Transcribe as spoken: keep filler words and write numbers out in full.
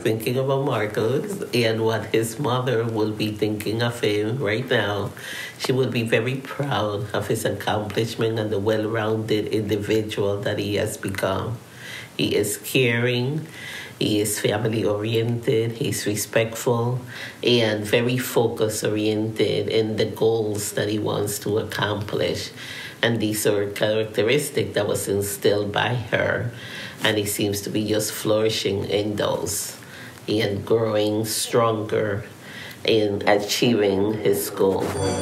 thinking about Marcos and what his mother will be thinking of him right now. She will be very proud of his accomplishment and the well-rounded individual that he has become. He is caring, he is family-oriented, he's respectful, and very focus-oriented in the goals that he wants to accomplish. And these are characteristics that was instilled by her, and he seems to be just flourishing in those and growing stronger in achieving his goal.